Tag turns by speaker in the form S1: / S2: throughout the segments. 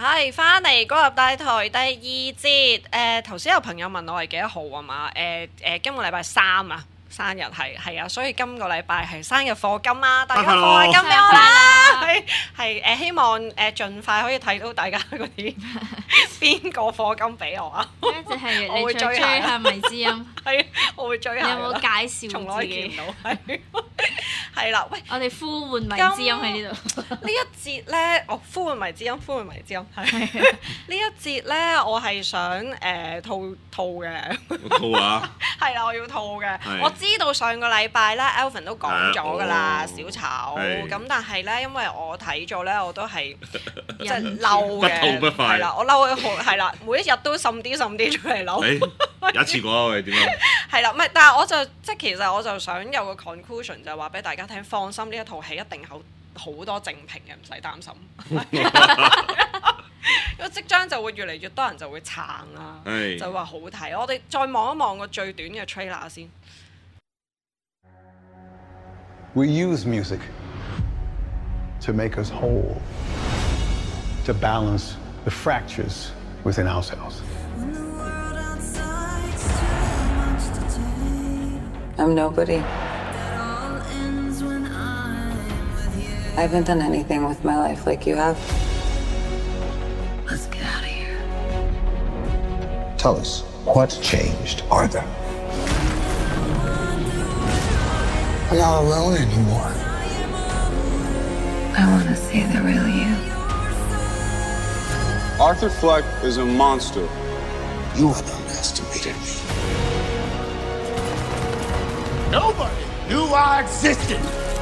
S1: 係翻嚟高立大台第二節。頭先有朋友問我係幾多號啊嘛？今個禮拜3啊，生日係啊，所以今個禮拜係生日課金啊，大家課金俾我啦。係希望盡快可以睇到大家嗰啲邊個課金俾我啊！
S2: 跟住係
S1: 我會
S2: 你追下迷之音，
S1: 係，我會追下。
S2: 你有冇介紹
S1: 從來
S2: 自己？
S1: 見唔到係啦，喂。
S2: 我哋呼喚迷之音喺呢度。
S1: 呢一節咧，呼喚迷之音，呼喚迷之音。係呢一節咧，我係想吐嘅。
S3: 吐啊！
S1: 係啦，我要吐嘅。
S3: 係
S1: 我知道上個禮拜咧，Alvin 都講咗㗎啦，
S3: 哦
S1: 小丑。
S3: 係
S1: 咁但係咧，因為我睇咗咧，我都係即係嬲
S3: 不
S1: 嘅。
S3: 吐不快
S1: 係啦，我嬲好係啦，每一日都滲啲出嚟嬲。
S3: 誒，一次過啊！喂，點啊？
S1: 係啦，唔係，但係我就即係其實我就想有個 conclusion 就係話俾大家聽，放心呢一套戲一定好多正評嘅，唔使擔心。因為即將就會越嚟越多人就會撐啦，
S3: 係
S1: 就話好睇。我哋再望一望個最短嘅 trailer 先。
S4: We use music to make us whole, to balance the fractures within ourselves.
S5: I'm nobody. I haven't done anything with my life like you have. Let's get out of here.
S6: Tell us, what changed, Arthur? I'm not alone anymore.
S5: I want to see the real you.
S7: Arthur Fleck is a monster.
S6: You have underestimated me.
S8: Nobody knew I existed.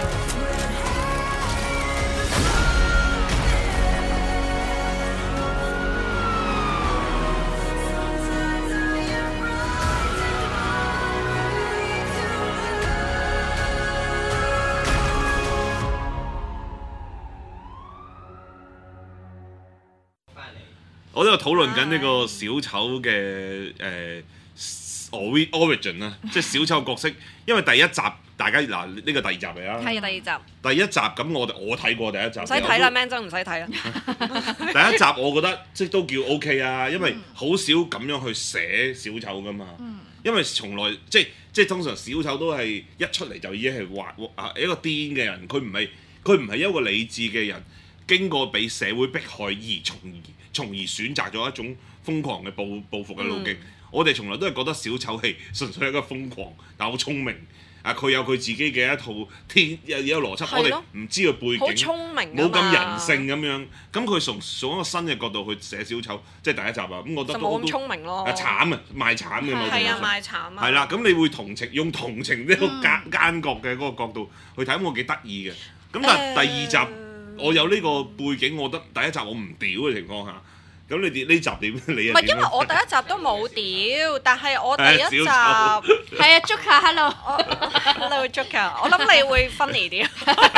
S3: 〜我都有討論緊呢個小丑嘅origin 啦，即係小丑角色。因為第一集大家嗱呢個第二集嚟啦，
S1: 係第二集，
S3: 第一集咁我睇過第一集，唔
S1: 唔使睇啦，Man 真唔使睇啦。
S3: 第一集我覺得即都叫 OK 啊，因為好少咁樣去寫小丑噶嘛。因為從來即通常小丑都係一出嚟就已經係一個癲嘅人，佢唔係一個理智嘅人，經過俾社會迫害而從而選擇咗一種瘋狂嘅報復嘅路徑。我哋從來都係覺得小丑係純粹係一個瘋狂，但好聰明。佢有佢自己嘅一套有邏輯，我哋唔知佢背景，
S1: 好聰明，
S3: 冇咁人性咁樣。咁佢從一個新嘅角度去寫小丑，即係第一集啊。咁我覺得都
S1: 冇咁聰明咯。
S3: 慘啊，賣慘嘅嘛。
S1: 係啊，賣慘啊。
S3: 係啦，咁你會用同情呢個奸角嘅嗰個角度去睇，咁我幾得意嘅。咁但係第二集我有呢個背景，我覺得第一集我唔屌嘅情況下。咁你哋呢集點？你
S1: 唔係因為我第一集都冇屌，但係我第一集係啊 Joker，hello Joker， 我諗你會分離啲。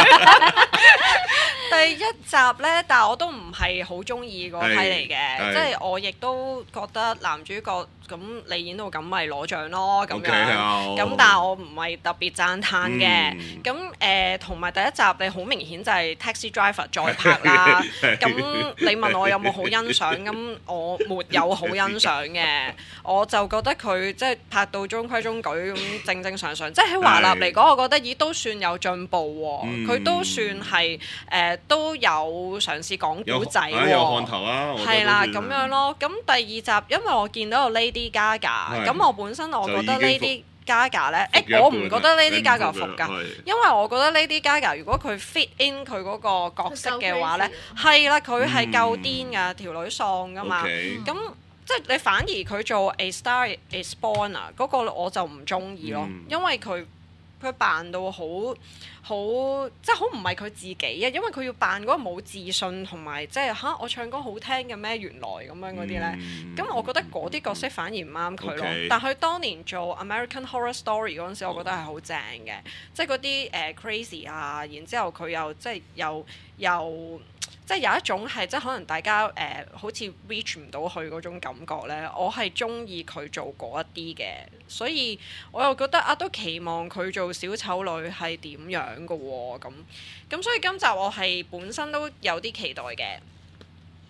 S1: 第一集咧，但係我都唔係好中意嗰批嚟嘅，即係我亦都覺得男主角咁你演到咁咪攞獎咯咁樣。咁但係我唔係特別讚歎嘅。咁同埋第一集你好明顯就係 Taxi Driver 再拍啦。咁你問我有冇好欣賞？咁我沒有好欣賞嘅。我就覺得佢即係拍到中規中矩咁正正常常，即係喺華納嚟講，我覺得都算有進步喎。佢都算係都有嘗試講古仔喎。
S3: 有看頭啊！
S1: 係啦，咁樣咯。咁第二集因為我見到有 Lady Gaga，咁我本身我覺得 Lady Gaga 咧，我唔覺得 Lady Gaga 服㗎，因為我覺得 Lady Gaga 如果佢 fit in 佢嗰個角色嘅話咧，係啦，佢係夠癲㗎，條女喪㗎嘛，咁即係你反而佢做 A Star Is Born 啊嗰個我就唔中意咯，因為佢扮到好即係好唔係佢自己啊，因為佢要扮嗰個冇自信同埋即係我唱歌好聽嘅咩原來咁樣嗰啲咧，咁我覺得嗰啲角色反而唔啱佢咯。但佢當年做 American Horror Story 嗰陣時，我覺得係好正嘅，即係嗰啲crazy 啊，然之後佢又即係又即係有一種係即係可能大家好似 reach 唔到去嗰種感覺咧，我係中意佢做嗰一啲嘅，所以我又覺得都期望佢做小丑女係點樣嘅喎，咁所以今集我係本身都有啲期待嘅。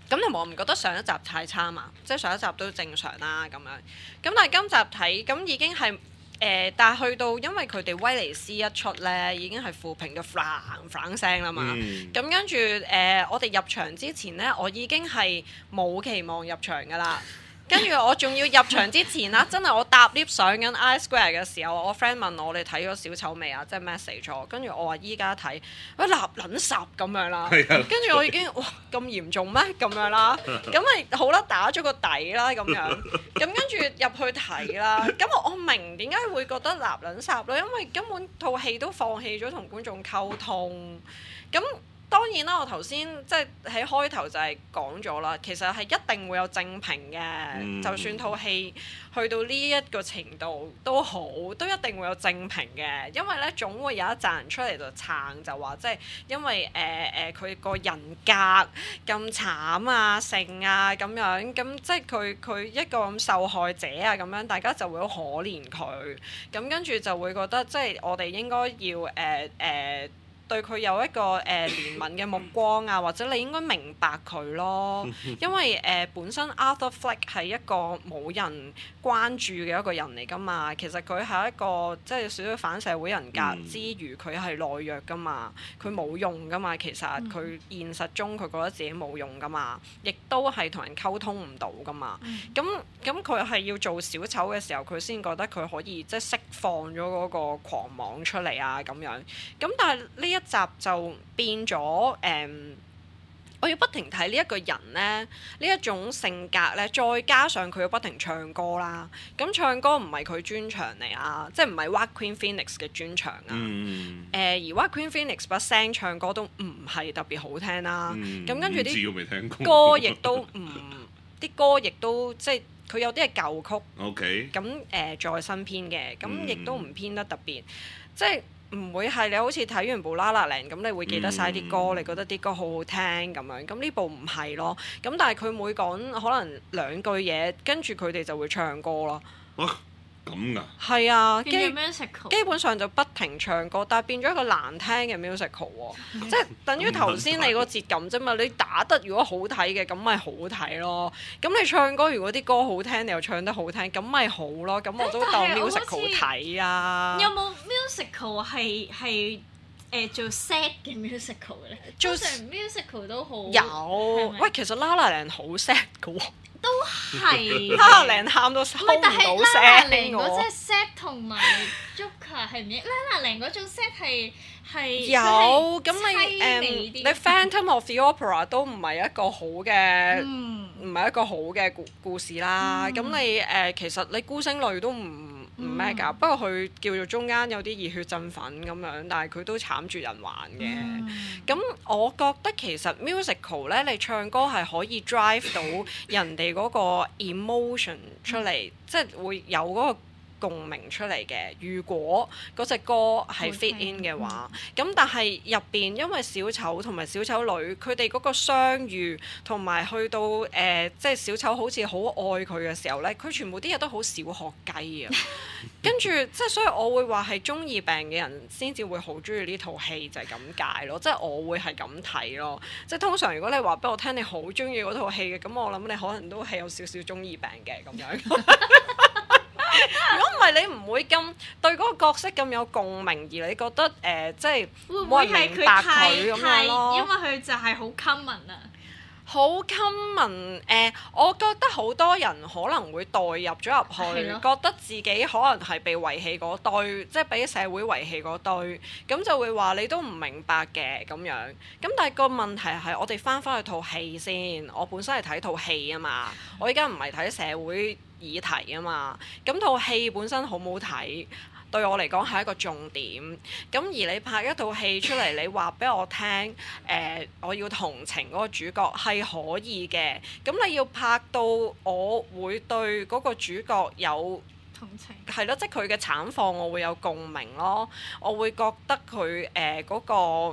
S1: 咁同埋我唔覺得上一集太差嘛，即係上一集都正常啦咁樣。咁但係今集睇咁已經係但係去到因為佢哋威尼斯一出咧，已經係負評到嘭聲啦嘛。咁跟住我哋入場之前咧，我已經係冇期望入場噶啦。跟住我仲要入場之前啦，真係我搭 lift 上緊 I Square 嘅時候，我 friend 問我：你睇咗小丑未啊？即係 message 咗。跟住我話依家睇，喂立撚霎咁樣啦。跟住我已經哇咁嚴重咩？咁樣啦，咁咪好啦，打咗個底啦咁樣。咁跟住入去睇啦。咁我明點解會覺得立撚霎咯，因為根本套戲都放棄咗同觀眾溝通。咁當然啦，我頭先即係喺開頭就係講咗啦，其實係一定會有正評嘅，就算套戲去到呢一個程度都好，都一定會有正評嘅，因為咧總會有一紮人出嚟就撐，就話即係因為佢個人格咁慘啊、性啊咁樣，咁即係佢一個咁受害者啊咁樣，大家就會好可憐佢，咁跟住就會覺得即係我哋應該要對佢有一個憐憫嘅目光啊，或者你應該明白佢咯，因為本身 Arthur Fleck 係一個冇人關注嘅一個人嚟㗎嘛，其實佢係一個即係少少反社會人格之餘，佢係懦弱㗎嘛，佢冇用㗎嘛，其實佢現實中佢覺得自己冇用㗎嘛，亦都係同人溝通唔到㗎嘛，咁佢係要做小丑嘅時候，佢先覺得佢可以即係釋放咗嗰個狂妄出嚟啊咁樣，咁但係呢一集就變咗我要不停睇呢一個人咧，呢一種性格咧，再加上佢要不停唱歌啦。咁唱歌唔係佢專長嚟啊，即係唔係 Joaquin Phoenix 嘅專長啊。而 Joaquin Phoenix 把聲唱歌都唔係特別好聽啦。咁跟住啲歌亦都啲歌亦都即係佢有啲係舊曲。
S3: OK。
S1: 咁再新編嘅，咁亦都唔編得特別，即係。唔會係你好似睇完部《La La Land》咁，你會記得晒啲歌，你覺得啲歌好好聽咁樣。咁呢部唔係咯，咁但係佢每講可能2句嘢，跟住佢哋就會唱歌咯。
S3: 咁㗎？
S1: 係啊，
S2: 基
S1: 本上就不停唱歌，但係變咗一個難聽嘅 musical 喎，即係等於頭先你個節感啫嘛。你打得如果好睇嘅，咁咪好睇咯。咁你唱歌如果啲歌好聽，你又唱得好聽，咁咪好咯。咁我都當 musical 睇啊。
S2: 有冇 musical 係做 sad 嘅 musical 嘅咧？通常 musical 都好
S1: 有。喂，其實 La La Land 好 sad 嘅喎。
S2: 都係
S1: La La Land喊到收唔到聲喎。
S2: 但係 La La Land 嗰隻 set 同埋 Joker 係唔一樣。La La Land 嗰種 set 係
S1: 有咁你 Phantom of the Opera 都唔係一個好嘅，唔係一個好嘅故事啦。咁你其實你孤星淚都唔咩㗎，不過佢叫做中間有啲熱血振奮咁樣，但係佢都慘絕人寰嘅。咁我覺得其實 musical 咧，你唱歌係可以 drive 到人哋嗰個 emotion 出嚟，即係會有嗰個共鳴出嚟嘅。如果嗰隻歌係 fit in 嘅話，咁但係入邊因為小丑同埋小丑女佢哋嗰個相遇同埋去到即係小丑好似好愛佢嘅時候咧，佢全部啲嘢都好小學雞啊。跟住即係所以我會話係中二病嘅人先至會好中意呢套戲，就係咁解咯。即係我會係咁睇咯。即係通常如果你話俾我聽你好中意嗰套戲嘅，咁我諗你可能都係有少少中二病嘅咁樣。如果唔係你唔會咁對嗰個角色咁有共鳴，而你覺得即係冇人明白佢咁樣咯。
S2: 因為佢就係好 common 啊。
S1: 好 common 我覺得好多人可能會代入咗入去，覺得自己可能係被遺棄嗰堆，即係俾社會遺棄嗰堆，咁就會話你都唔明白嘅咁樣。咁但係個問題係我哋翻去套戲先，我本身係睇套戲啊嘛，我依家唔係睇社會議題啊嘛，咁套戲本身好唔好睇？對我嚟講係一個重點，咁而你拍一套戲出嚟，你話俾我聽，我要同情嗰個主角係可以嘅，咁你要拍到我會對嗰個主角有
S2: 同情，
S1: 係咯，即係佢嘅慘況，我會有共鳴咯，我會覺得佢嗰個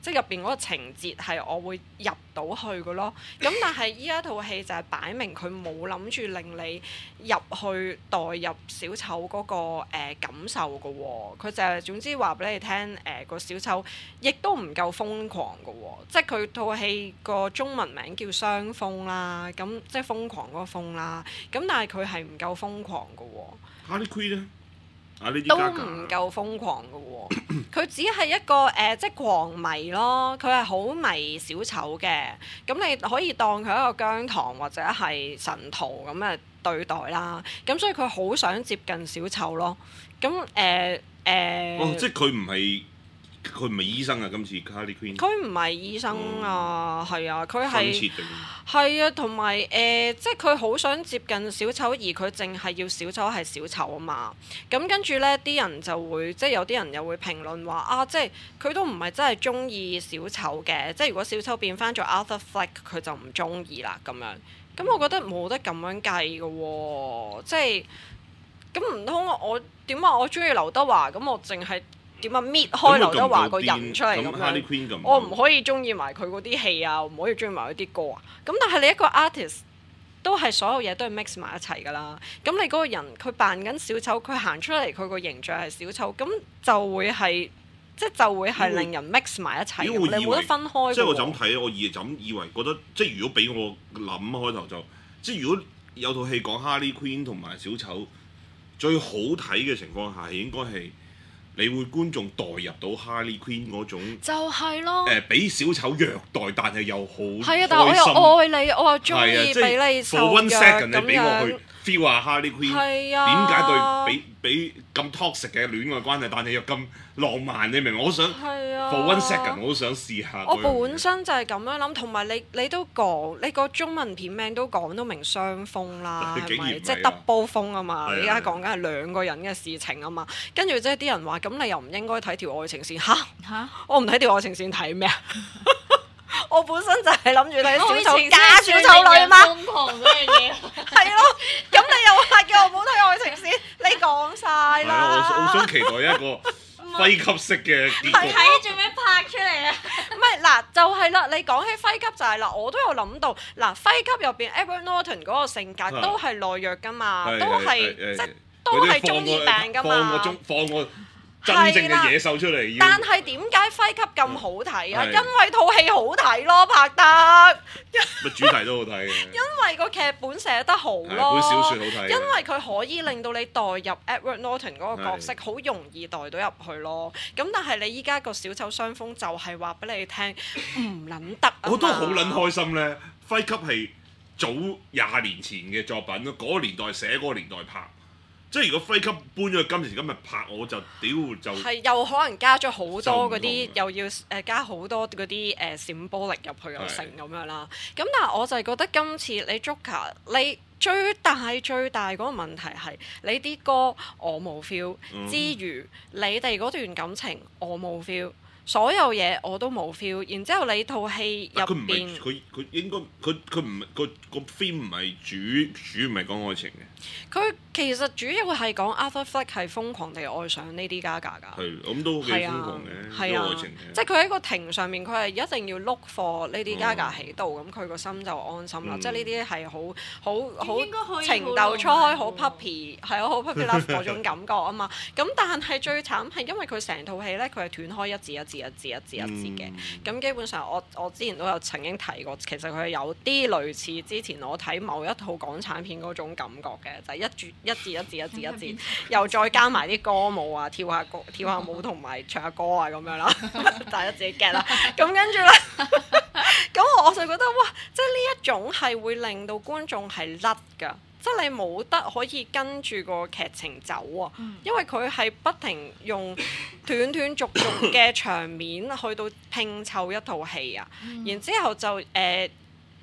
S1: 即係入邊嗰個情節係我會入到去嘅咯。咁但係依一套戲就係擺明佢冇諗住令你入去代入小丑嗰個感受嘅喎，佢就係總之話俾你聽個小丑亦都唔夠瘋狂嘅喎，即係佢套戲個中文名叫雙瘋啦，咁即係瘋狂嗰個瘋啦，咁但係佢係唔夠瘋狂嘅喎。
S3: Harley Quinn 咧？
S1: 都唔夠瘋狂嘅喎，佢只係一個即係狂迷咯，佢係好迷小丑嘅，咁你可以當佢一個姜糖或者係神徒咁嘅對待啦，咁所以佢好想接近小丑咯，咁
S3: 即係佢唔係醫生啊！今次 Harley Quinn
S1: 佢唔係醫生啊，係啊，佢係啊，同埋即係佢好想接近小丑，而佢淨係要小丑係小丑啊嘛。咁跟住呢啲人就會即係有啲人又會評論話啊，即係佢都唔係真係中意小丑嘅，即係如果小丑變翻做 Arthur Fleck，佢就唔中意啦咁樣。咁我覺得冇得咁樣計嘅喎，即係咁唔通我點解我中意劉德華咁我淨係？點啊搣開劉德華個人出嚟咁樣，我唔可以中意埋佢嗰啲戲啊，唔可以中意埋嗰啲歌啊。咁但係你一個 artist 都係所有嘢都係 mix 埋一齊㗎啦。咁你嗰個人佢扮緊小丑，佢行出嚟佢個形象係小丑，咁就會係令人 mix 埋一齊。你冇得分開。
S3: 即係我就咁睇，我就咁以為覺得，即係如果俾我諗開頭就，即係如果有套戲講 Harley Quinn 同埋小丑，最好睇嘅情況下應該係。你會觀眾代入到 Harley Quinn 嗰種，就
S1: 係咯，
S3: 俾小丑虐待，但係又好
S1: 係啊！但係我又愛你，我又中意俾你受虐咁樣。你俾我去 feel 下 Harley Quinn，點解俾咁 toxic 嘅戀愛關係，但係又咁浪漫？你明唔明？我想 for one second，我都想試下。 我本身就係咁樣諗，同埋你都講，你個中文片名都講到明雙瘋啦，係咪？即係 double 瘋啊嘛！你而家講緊係兩個人嘅事情啊嘛，跟住即係啲人話，咁你又唔應該睇條愛情線嚇？我唔睇條愛情線睇咩啊？我本身就係諗住睇小丑加小丑女嘛，瘋狂嗰樣嘢係咯。咁你又話叫我唔好睇愛情線，你講晒啦。
S3: 我好想期待一個輝級式嘅結局。
S2: 睇做咩拍出嚟啊？
S1: 唔係嗱，就係啦。你講起輝級就係啦，我都有諗到嗱，輝級入邊 Edward Norton 嗰個性格都係懦弱噶嘛，都係即係都係中二病噶嘛。
S3: 放個真正嘅野獸出嚟，
S1: 但係點解輝級咁好睇啊？因為套戲好睇咯，拍得。
S3: 主題都好睇嘅。
S1: 因為個劇本寫得好咯。
S3: 本小説好睇。因
S1: 為佢可以令到你代入 Edward Norton 嗰個角色，好容易代到入去咯。咁但係你依家個小丑雙瘋就係話俾你聽，唔撚得啊嘛。
S3: 我都好撚開心咧，輝級係早20年前嘅作品咯，嗰個年代寫，嗰個年代拍。即係如果輝級搬咗去今時今日拍，我就屌就係
S1: 又可能加咗好多嗰啲，又要加好多嗰啲symbolic入去又成咁樣啦。咁但係我就係覺得今次你 Joker 你最大嗰個問題係你啲歌我冇 feel 之餘，你哋嗰段感情我冇 feel。所有嘢我都冇 feel， 然之後你套戲入邊，
S3: 佢應該佢唔個 film 唔係主唔係講愛情嘅。
S1: 佢其實主要係講 Arthur Fleck 係瘋狂地愛上 Lady Gaga 㗎。
S3: 係，咁都幾瘋狂嘅，都愛情嘅。
S1: 即係佢喺個庭上面，佢係一定要 look for Lady Gaga 喺度，咁佢個心就安心啦。即係呢啲係好情竇初開，好 puppy 係啊，好 puppy love 嗰種感覺啊嘛。咁但係最慘係因為佢成套戲咧，佢係斷開一字嘅。咁基本上我之前都有曾經提過，其實佢係有啲類似之前我睇某一套港產片嗰種感覺嘅，就係一字，又再加埋啲歌舞啊，跳下舞同埋唱下歌啊咁樣啦，大家自己 get 啦。咁跟住咧，咁我就覺得哇，即係呢一種係會令到觀眾係甩㗎。即係你冇得可以跟住個劇情走啊，因為佢係不停用斷續嘅場面去到拼湊一套戲啊，然之後就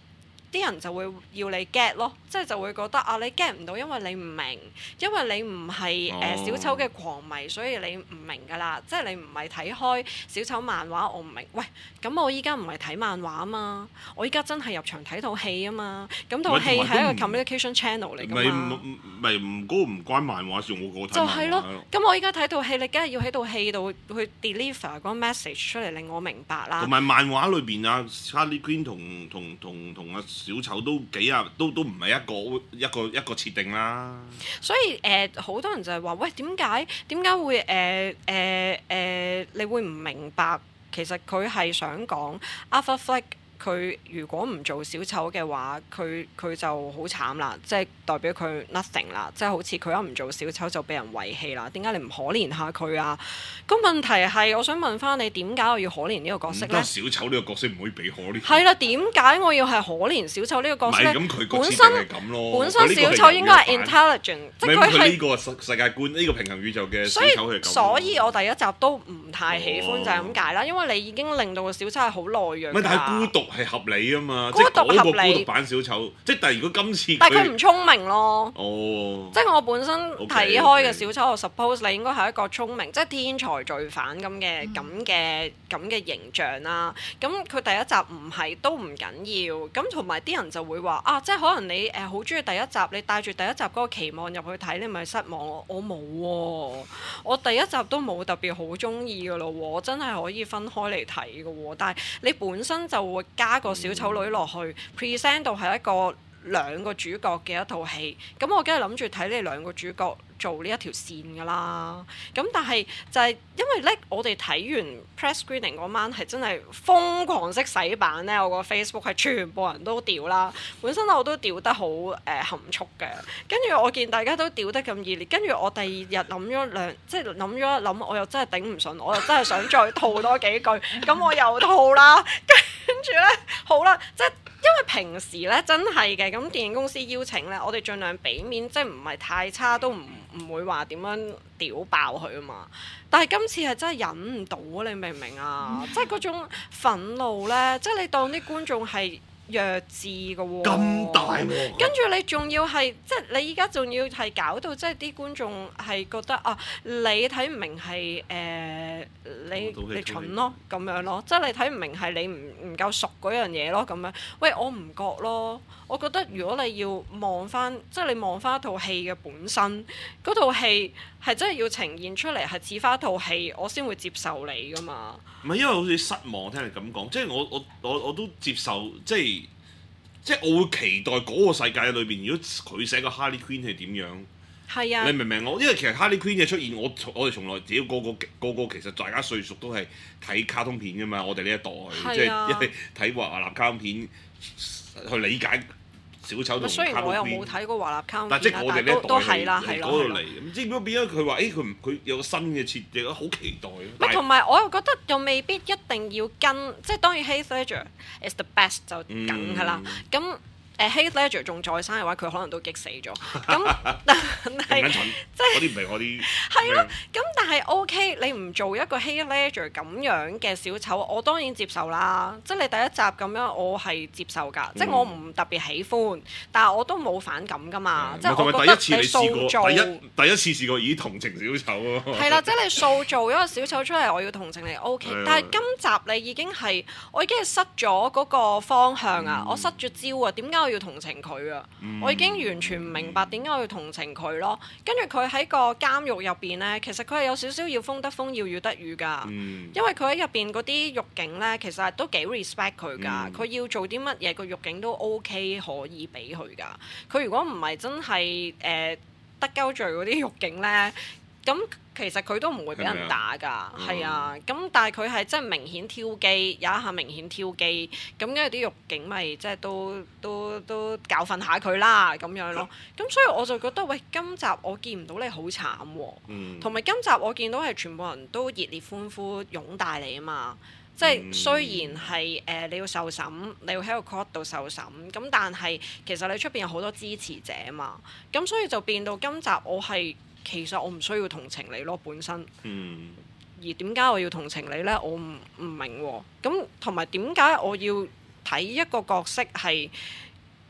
S1: 啲人就會要你 get 咯，即係就會覺得啊你 get 唔到，因為你唔明，因為你唔係小丑嘅狂迷，所以你唔明㗎啦。即係你唔係睇開小丑漫畫，我唔明。喂，咁我依家唔係睇漫畫啊嘛，我依家真係入場睇套戲啊嘛。咁套戲係一個 communication channel 嚟㗎嘛。
S3: 咪唔關漫畫事，我睇
S1: 就係咯。咁我依家睇套戲，你梗係要喺套戲度去 deliver 嗰個 message 出嚟，令我明白啦。同
S3: 埋漫畫裏邊啊 Harley Quinn 同阿小丑都都唔係一個設定啦。
S1: 所以好多人就係話：喂，點解會你會唔明白？其實佢係想講 Arthur Fleck。佢如果唔做小丑嘅話，佢就好慘啦，即係代表佢 nothing 啦，即係好似佢一唔做小丑就俾人遺棄啦。點解你唔可憐下佢啊？個問題係，我想問翻你，點解我要可憐呢個角色咧？
S3: 小丑呢個角色唔可以俾可憐。
S1: 係啦，點解我要係可憐小丑呢個角色咧？
S3: 咁佢個設定係咁咯。
S1: 本身小丑應該係 intelligent， 即係佢係
S3: 呢個世界觀，呢個平衡宇宙嘅小丑係咁。
S1: 所以我第一集都唔太喜歡就係咁解啦，因為你已經令到個小丑係好懦弱。
S3: 但係孤獨係合理啊嘛，
S1: 孤獨合理。
S3: 即係嗰個孤獨版小丑，即係但係如果今次
S1: 但係佢唔聰明咯。
S3: 哦。
S1: 即係我本身睇開嘅小丑，我 suppose 你應該係一個聰明，即係天才罪犯咁嘅形象啦。咁佢第一集唔係都唔緊要，咁同埋啲人就會話啊，即係可能你好中意第一集，你帶住第一集嗰個期望入去睇，你咪失望咯。我冇喎，我第一集都冇特別好中意噶咯喎，我真係可以分開嚟睇噶喎。但係你本身就會加個小丑女落去 present 到係一個兩個主角嘅一套戲，咁我梗係諗住睇你兩個主角做呢一條線㗎啦。咁但係就係因為咧，我哋睇完 press screening 嗰晚係真係瘋狂式洗版咧，我個 Facebook 係全部人都屌啦。本身我都屌得好含蓄嘅，跟住我見大家都屌得咁熱烈，跟住我第二日諗咗諗咗一諗，我又真係頂唔順，我又真係想再吐多幾句，咁我又吐啦。跟住咧，好啦，即係。因為平時咧真係嘅，咁電影公司邀請咧，我哋盡量俾面，即係唔係太差，都唔會話點樣屌爆佢啊嘛。但係今次係真係忍唔到啊！你明唔明啊？即係嗰種憤怒咧，即係你當啲觀眾係弱智嘅喎，
S3: 咁大喎，
S1: 跟住你仲要係即係你依家仲要係搞到即係啲觀眾係覺得啊，你睇唔明係你蠢咯咁樣咯，即係你睇唔明係你唔夠熟嗰樣嘢咯咁樣。喂，我唔覺咯，我覺得如果你要望翻，即係你望翻一套戲嘅本身，嗰套戲係真係要呈現出嚟係似翻一套戲，我先會接受你噶嘛。
S3: 唔係因為好似失望，聽你咁講，即係我都接受，即係我會期待嗰個世界裏邊，如果佢寫個 Harley Quinn 係點樣？
S1: 係啊，
S3: 你明唔明我？因為其實 Harley Quinn 嘅出現，我哋從來只要個其實大家歲數都係睇卡通片㗎嘛，我哋呢一代，即係因為睇華納卡通片去理解小丑同卡通片。
S1: 雖然我又冇睇過華納卡通片，
S3: 但即係我哋呢一代
S1: 都係啦，係
S3: 嗰度嚟。咁即係變咗佢話，佢有個新嘅設定，好期待。
S1: 咪同埋我又覺得又未必一定要跟，即係當然 Heath Ledger is the best 就梗㗎啦。咁Heath Ledger 仲在生嘅話，佢可能都激死咗。咁但係即係嗰啲唔係我啲係咯。咁但係 OK，你唔做一個 Heath Ledger 咁樣嘅小丑，我當然接受啦。即係你第一集咁樣，我係接受㗎。即係我唔特別喜歡，但係我都冇反感㗎嘛。即係我覺得你塑造
S3: 第一次試過已經同情小丑喎。
S1: 係啦，即係你塑造一個小丑出嚟，我要同情你 OK。但係今集你已經係我已經係失咗嗰個方向啊！我失咗焦啊！點解我要同情佢啊？我已經完全唔明白點解我要同情佢咯。跟住佢喺個監獄入邊咧，其實佢係有少少要風得風，要得雨㗎。因為佢喺入邊嗰啲獄警咧，其實都幾 respect 佢㗎。佢要做啲乜嘢，個獄警都 OK 可以俾佢㗎。佢如果唔係真係得鳩罪嗰啲獄警咧，咁其實佢都唔會俾人打㗎，係啊。咁但係佢係真係明顯挑機，有一下明顯挑機，咁跟住啲獄警咪即係都教訓下佢啦咁樣咯。咁所以我就覺得喂，今集我見唔到你好慘喎，同埋今集我見到係全部人都熱烈歡呼擁戴你啊嘛。即係雖然係你要受審，你要喺個 court 度受審，咁但係其實你出邊有好多支持者啊嘛。咁所以就變到今集其實我唔需要同情你咯，本身。而點解我要同情你呢？我唔明喎。咁同埋點解我要睇一個角色係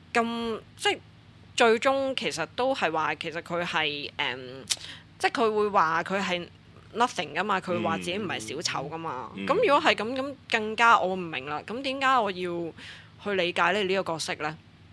S1: 咁即係最終其實都係話其實佢係即係佢會話佢係 nothing 噶嘛，佢話自己唔係小丑噶嘛。咁如果係咁更加我唔明啦。咁點解我要去理解你呢個角色咧？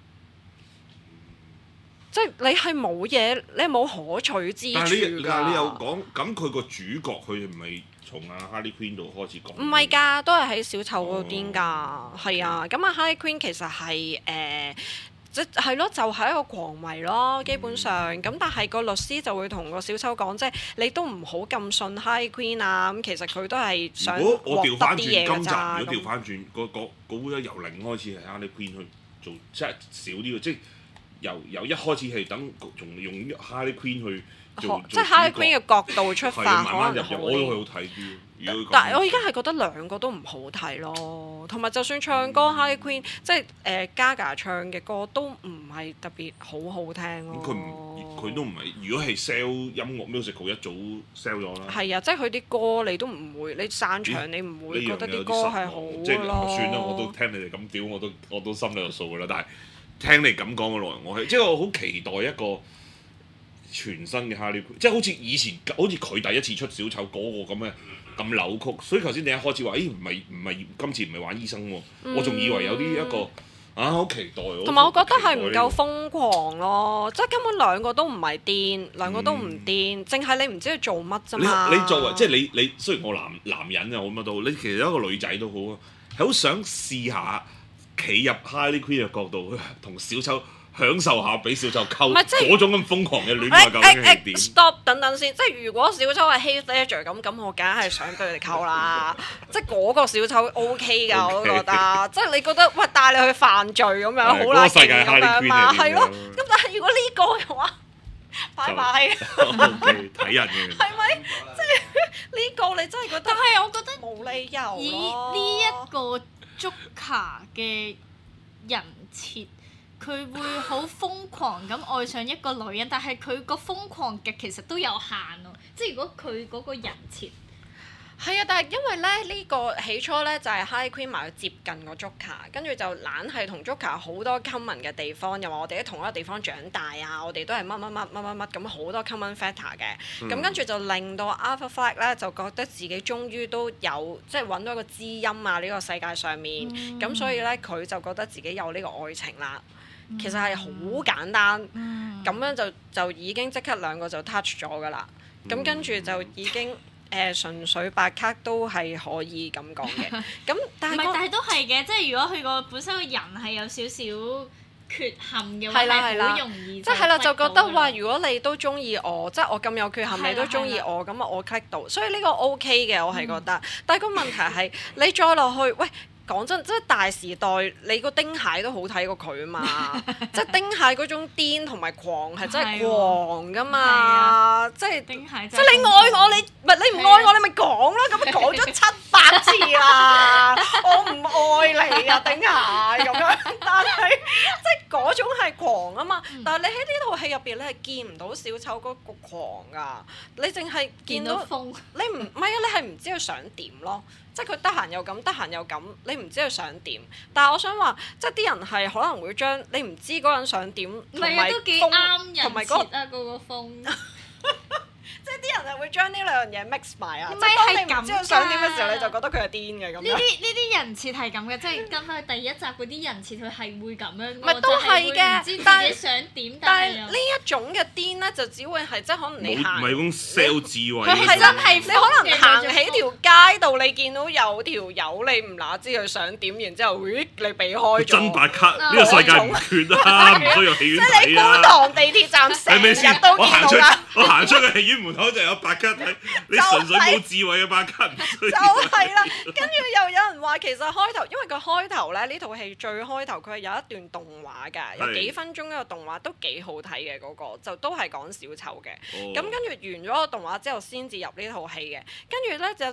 S1: 即係你係冇嘢，你係冇可取之處㗎。
S3: 但係你又講咁佢個主角佢唔係從阿 Harley Quinn 度開始講？
S1: 唔係㗎，都係喺小丑嗰度癲㗎，係啊。咁啊 Harley Quinn 其實係即係咯，就係一個狂迷咯，基本上。咁但係個律師就會同個小丑講，即係你都唔好咁信 Harley Quinn 啊。咁其實佢都係想獲得啲嘢㗎咋。
S3: 如果調翻轉，嗰由零開始係 Harley Quinn 去做，即係少啲嘅，即係由一開始係等仲用 Harley Quinn 去做，
S1: 即係 Harley Quinn 嘅角度出發，
S3: 慢慢入我都係好睇啲。
S1: 但係我而家係覺得兩個都唔好睇咯，同埋就算唱歌 Harley Quinn 即係Gaga 唱嘅歌都唔係特別好好聽咯。
S3: 佢都唔係，如果係 sell 音樂 musical 一早 sell 咗啦。
S1: 係啊，即係佢啲歌你都唔會，你散場你唔會覺得啲歌係好㗎咯。
S3: 算啦，我都聽你哋咁屌，我都心裏有數㗎啦。但係聽你咁講嘅內容，我係即係我好期待一個全新嘅 Harley Quinn，即係好似以前好似佢第一次出小丑嗰個咁嘅。咁扭曲，所以頭先你一開始話，唔係今次唔係玩醫生喎，我仲以為有啲一個好期待。
S1: 同埋我覺得係唔夠瘋狂咯，即係根本兩個都唔係癲，兩個都唔癲，淨係你唔知佢做乜啫嘛。
S3: 你作為即係你雖然我男人啊，我乜都，你其實一個女仔都好啊，係好想試下企入 Harley Quinn 嘅角度，同小丑享受下俾小丑溝嗰種咁瘋狂嘅戀愛究竟係點
S1: ？Stop 等等先，即係如果小丑係 Heath Ledger 咁我梗係想對你溝啦。即係嗰個小丑 OK 㗎，我都覺得。即係你覺得喂帶你去犯罪咁樣好啦，勁咁樣嘛，係咯。咁但係如果呢個嘅話，拜拜。
S3: 睇人嘅。係
S1: 咪？即係呢個你真係覺得？
S2: 但係我覺得
S1: 冇理由
S2: 以呢一個 Joker 嘅人設。佢會好瘋狂咁愛上一個女人，但係佢個瘋狂極其實都有限喎。即係如果佢嗰個人設
S1: 係啊，但係因為咧呢個起初咧就係 Harley Quinn 埋去接近個 Joker，跟住就懶係同 Joker 好多 common 嘅地方，又話我哋喺同一個地方長大啊，我哋都係乜咁好多 common factor 嘅。咁跟住就令到 Arthur Fleck 咧就覺得自己終於都有即係揾到一個知音啊呢個世界上面，咁所以咧佢就覺得自己有呢個愛情啦。其實係好簡單，咁樣就已經即刻兩個就 touch 咗㗎啦。咁跟住就已經純粹白卡都係可以咁講嘅。咁但係
S2: 都係嘅，即係如果佢個本身個人係有少少缺陷嘅話，係好容易
S1: 即係啦，就覺得話如果你都中意我，即係我咁有缺陷，你都中意我，咁我 click 到，所以呢個 OK 嘅，我係覺得。但係個問題係你再落去，喂。講真，即係大時代，你個丁蟹都好睇過佢啊嘛！即係丁蟹嗰種癲同埋狂係真係狂噶嘛！即係丁蟹，即係你愛我，你唔愛我，你咪講啦！咁講咗700次啦，我唔愛你啊，丁蟹咁樣。但係即係嗰種係狂啊嘛！但係你喺呢套戲入邊，你係見唔到小丑嗰個狂噶，你淨係見到風。你唔係啊！你係唔知佢想點咯。即係佢得閒又咁，得閒又咁，你唔知佢想點。但係我想話，即係啲人係可能會將你唔知嗰個人想點，同埋
S2: 都幾啱人
S1: 同埋
S2: 設啊嗰個風。
S1: 即係啲人係會將呢兩樣嘢 mix 埋啊！
S2: 唔係係咁㗎。
S1: 唔知佢想點嘅時候，你就覺得佢係癲嘅咁。
S2: 呢啲人設係咁嘅，即係跟翻第一集嗰啲人設，佢係會咁樣。
S1: 咪都係嘅，
S2: 唔知自己想點，
S1: 但係呢一種嘅癲咧，就只會係即係可能你行。
S3: 唔係咁 sell 智慧。
S1: 佢係真係你可能行喺條街度，你見到有條友，你唔哪知佢想點，然之後你避開咗。
S3: 真白卡呢個世界唔缺啊，唔需要戲院睇啊。
S1: 即係你觀塘地鐵站成日都見到啦。
S3: 我行出個戲院門口就有白卡。你純粹冇智慧嘅白卡，就
S1: 係啦。跟住又有人話其實開頭，因為佢開頭咧呢套戲最開頭佢係有一段動畫㗎，有幾分鐘一個動畫都幾好睇嘅嗰個，就都係講小丑嘅。咁跟住完咗個動畫之後先至入呢套戲嘅。跟住咧就有啲人就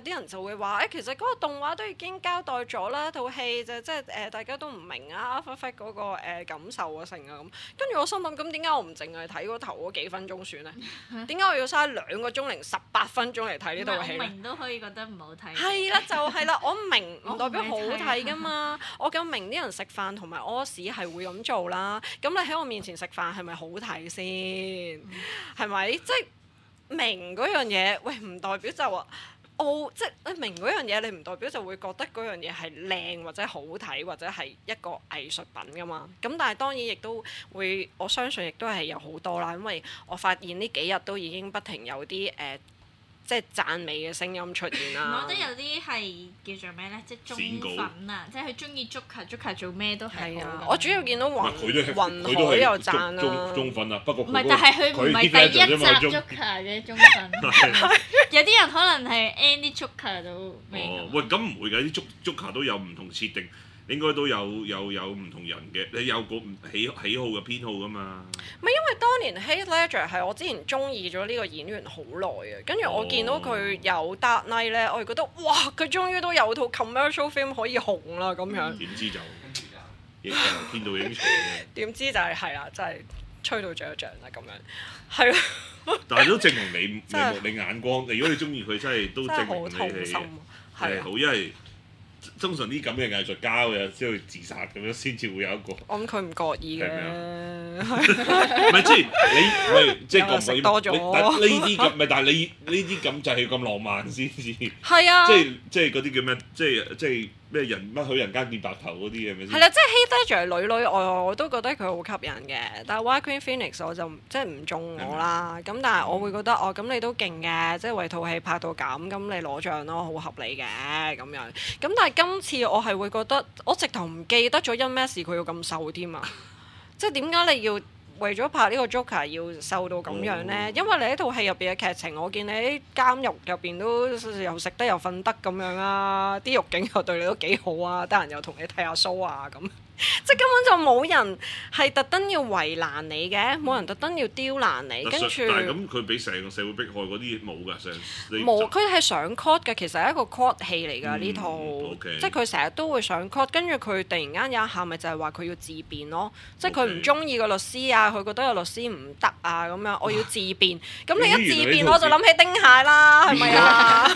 S1: 會話其實嗰個動畫都已經交代咗啦，套戲就即係大家都唔明啊，Affleck嗰個感受啊成啊咁。跟住我心諗，咁點解我唔淨係睇嗰頭嗰幾分鐘算咧？點解我要嘥2個鐘零18分鐘嚟睇呢套戲咧？
S2: 我明都可以覺得唔好睇。
S1: 係啦，就係啦，我明唔代表好睇噶嘛。我咁明啲人食飯同埋屙屎係會咁做啦。咁你喺我面前食飯係咪好睇先？係咪？即係明嗰樣嘢，喂唔代表就話即係你明嗰樣嘢，你唔代表就會覺得嗰樣嘢係靚或者好睇或者係一個藝術品噶嘛。咁但係當然亦都會，我相信亦都係有好多啦，因為我發現呢幾日都已經不停有啲即係讚美嘅聲音出現啦。
S2: 我覺得有啲係叫做咩咧，即係忠粉啊，即係佢中意 Joker 做咩都係好。
S1: 我主要見到雲海又讚啦。
S3: 忠粉啊，不過
S2: 唔係，但係佢唔係第一集 Joker 嘅忠粉。有啲人可能係 Andy Joker 都未。
S3: 喂，咁唔會㗎，啲 Joker 都有唔同設定。應該都有唔同人嘅，你有個喜好嘅偏好噶嘛？
S1: 唔係因為當年 Heath Ledger 係我之前中意咗呢個演員好耐嘅，跟住我見到佢有 Dark Knight 咧，我係覺得哇，佢終於都有套 commercial film 可以紅啦咁樣。點
S3: 知就見到影場嘅。點知
S1: 就係啦，真係吹到脹一脹啦咁樣，係咯。
S3: 但係都證明你眼光，如果你中意佢，真係都證明你係好，因為。通常啲咁嘅藝術家嘅先去自殺咁樣，先至會有一個。我諗佢唔覺意嘅。唔係即係你，喂，即係食多咗。但呢啲咁，咪但係你呢啲咁就係咁浪漫先至。係啊。即係嗰啲叫咩？即係咩人乜許人間見白頭嗰啲係咪先？係啦，即係 Heath Ledger 女外我都覺得佢好吸引嘅，但係 Joaquin Phoenix 我就即係唔中我啦。咁但係我會覺得咁你都勁嘅，即係為套戲拍到咁你攞獎咯，好合理嘅咁樣。咁但係今次我係會覺得，我直頭唔記得咗因咩事佢要咁瘦添啊！即係點解你要為咗拍呢個 Joker 要瘦到咁樣呢？因為你呢套戲入邊嘅劇情，我見你喺監獄入邊都又食得又瞓得咁樣啊，啲獄警又對你都幾好啊，得閒又同你睇下 show 啊咁。即係根本就冇人係特登要為難你嘅，冇人特登要刁難你，跟住。但係咁佢俾成個社會迫害嗰啲冇㗎，冇，佢係上 court 嘅，其實係一個 court 戲嚟㗎呢套，即係佢成日都會上 court，跟住佢突然間有一下咪就係話佢要自辯咯，即係佢唔中意個律師啊，佢覺得個律師唔得啊咁樣，我要自辯，咁你一自辯我就諗起丁蟹啦，係咪啊？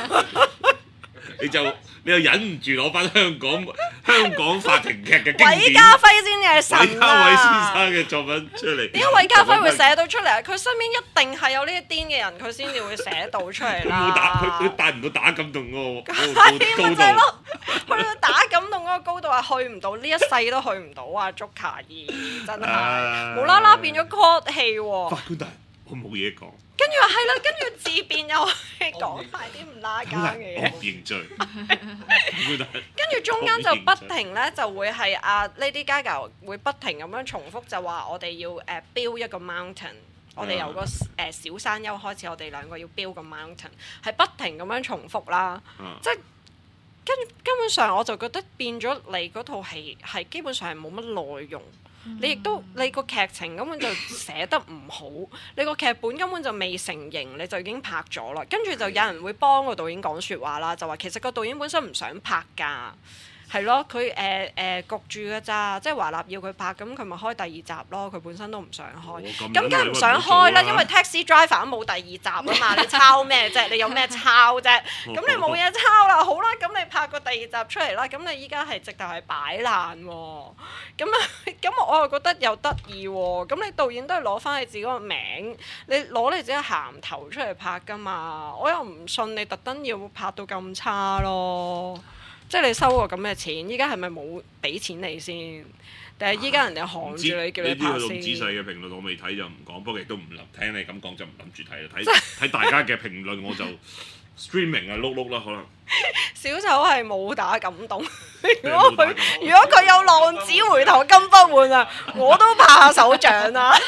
S3: 你又忍唔住攞翻香港法庭劇嘅經典，韋家輝先係神啊！韋家輝先生嘅作品出嚟，點解韋家輝會寫到出嚟啊？佢身邊一定係有呢啲癲嘅人，佢先至會寫到出嚟啦。佢達唔到打感動嗰個高度，去到打感動嗰個高度係去唔到，呢一世都去唔到啊！Joker 2真係無啦啦變咗 court 戲喎。法官大人，我冇嘢講。跟住話係啦，跟住自辯又係講埋啲唔拉更嘅嘢。認罪。跟住中間就不停咧，就會係Lady Gaga 會不停咁樣重複，就話我哋要build 一個 mountain，我哋由個小山丘開始，我哋兩個要 build 個 mountain， 係不停咁樣重複啦。即係根本上我就覺得變咗你嗰套戲係基本上係冇乜內容。你亦都你個劇情根本就寫得唔好，你個劇本根本就未成型，你就已經拍咗啦。跟住就有人會幫個導演講説話啦，就話其實個導演本身唔想拍㗎。係咯，佢焗住嘅咋，即係華納要佢拍，咁佢咪開第二集咯。佢本身都唔想開，咁梗係唔想開啦，因為 Taxi Driver 都冇第二集啊嘛。你抄咩啫？你有咩抄啫？咁你冇嘢抄啦，好啦，咁你拍個第二集出嚟啦。咁你依家係直頭係擺爛喎。咁我又覺得又得意喎。咁你導演都係攞翻你自己個名，你攞你自己銜頭出嚟拍㗎嘛。我又唔信你特登要拍到咁差咯。即係你收過咁嘅錢，依家係咪冇俾錢你先？定係依家人哋行住你叫你拍先？呢啲咁仔細嘅評論我未睇就唔講，不過亦都唔諗聽你咁講就唔諗住睇啦。睇大家嘅評論我就 streaming 啊碌啦可能。小丑係冇打感動。如果佢有浪子回頭金不換啊，我都拍下手掌啊！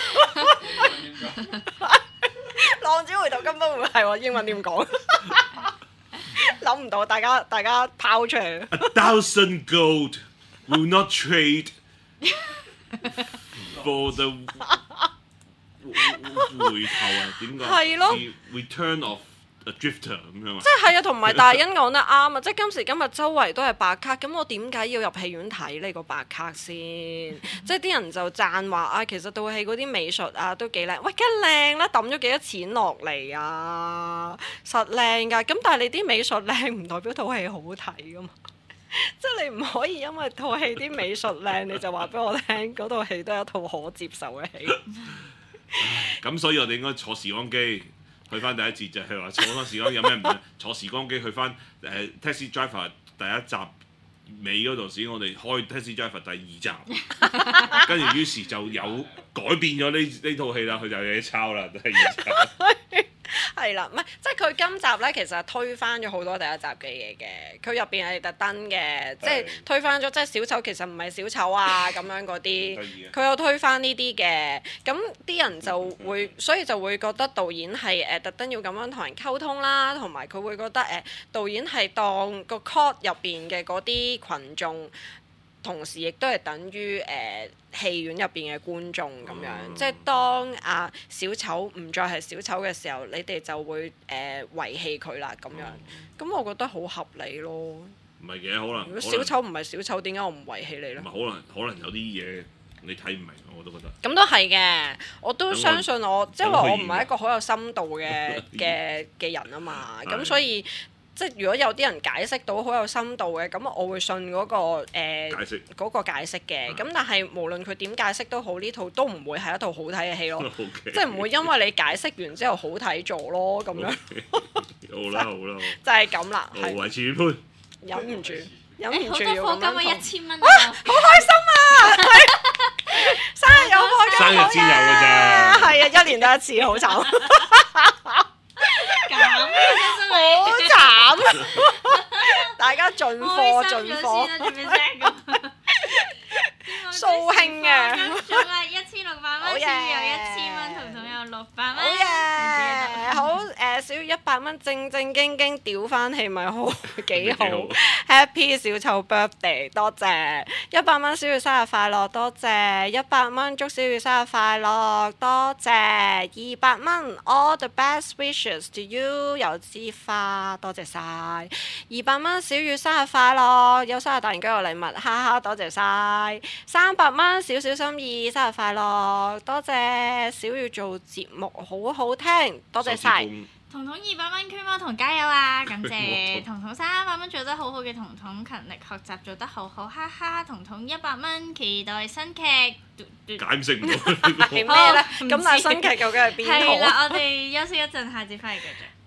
S3: 浪子回頭金不換係喎，英文點講？諗唔到，大家拋出嚟。1,000 gold will not trade for the 回頭啊？點講？係咯。Return of drifter 咁樣啊。
S1: 即係啊，同埋大欣講得啱啊！即係今時今日周圍都係白卡，咁我點解要入戲院睇呢個白卡先？即係啲人就讚話啊，其實套戲嗰啲美術啊都幾靚，喂，梗係靚啦，抌咗幾多錢落嚟啊，實靚㗎。咁但係你啲美術靚唔代表套戲好睇㗎嘛？即係你唔可以因為套戲啲美術靚，你就話俾我聽嗰套戲都係一套可接受嘅戲。
S3: 咁所以我哋應該坐時光機去翻第一節，就係話坐翻時光有咩唔同？坐時光機去翻Taxi Driver 第一集尾嗰度時，我哋開 Taxi Driver 第2集，跟住於是就有改變咗呢套戲啦，佢就有嘢抄啦，第2集。
S1: 係啦，唔係即係佢今集咧，其實係推翻咗好多第一集嘅嘢嘅。佢入邊係特登嘅，即係推翻咗，即係小丑其實唔係小丑啊咁樣嗰啲，佢有推翻呢啲嘅。咁啲人就會，所以就會覺得導演係特登要咁樣同人溝通啦，同埋佢會覺得導演係當個 court 入邊嘅嗰啲群眾，同時亦都係等於戲院入邊嘅觀眾咁樣，即係當小丑唔再係小丑嘅時候，你哋就會遺棄佢啦咁樣。咁我覺得好合理咯。
S3: 唔係嘅，可能
S1: 如果小丑唔係小丑，點解我唔遺棄你咧？
S3: 唔係可能有啲嘢你睇唔明，我都覺得。
S1: 咁都係嘅，我都相信我，即係話我唔係一個好有深度嘅人啊嘛，咁所以。即係如果有啲人解釋到好有深度嘅，咁我會信嗰個嗰個解釋嘅。咁但係無論佢點解釋都好，呢套都唔會係一套好睇嘅戲咯。即係唔會因為你解釋完之後好睇咗咯咁樣。
S3: 好啦好啦，
S1: 就係咁啦。
S3: 無謂前輩，
S1: 忍唔住要咁樣。
S2: 好多課金啊，1000蚊
S1: 好開心啊！生日有課金，
S3: 生日先有㗎咋。
S1: 係啊，1年得一次，好慘。好慘！大家進貨進貨，掃興嘅。
S2: 仲係1600蚊，小月有1000蚊，彤彤有600蚊。
S1: 好嘢！好小月100蚊，正正經經屌翻起咪好幾好。Happy 小丑 birthday， 多謝100蚊，小月生日快樂，多謝100蚊，祝小月生日快樂，多謝200蚊 ，All the best wishes to you， 有枝花，多謝晒200蚊，小月生日快樂，有生日大人給我禮物，哈哈，多謝晒300蚊，少少心意，生日快樂，多謝小月做節目好好聽，多謝晒。
S2: 彤彤200蚊，圈貓同加油啊！感謝彤彤300蚊，做得好好嘅彤彤，勤力學習做得好好，哈哈！彤彤100蚊，期待新劇。
S3: 解釋唔到
S1: 係咩咧？咁但係新劇究竟係邊套？
S2: 係啦，我哋休息一陣，下節翻嚟繼續。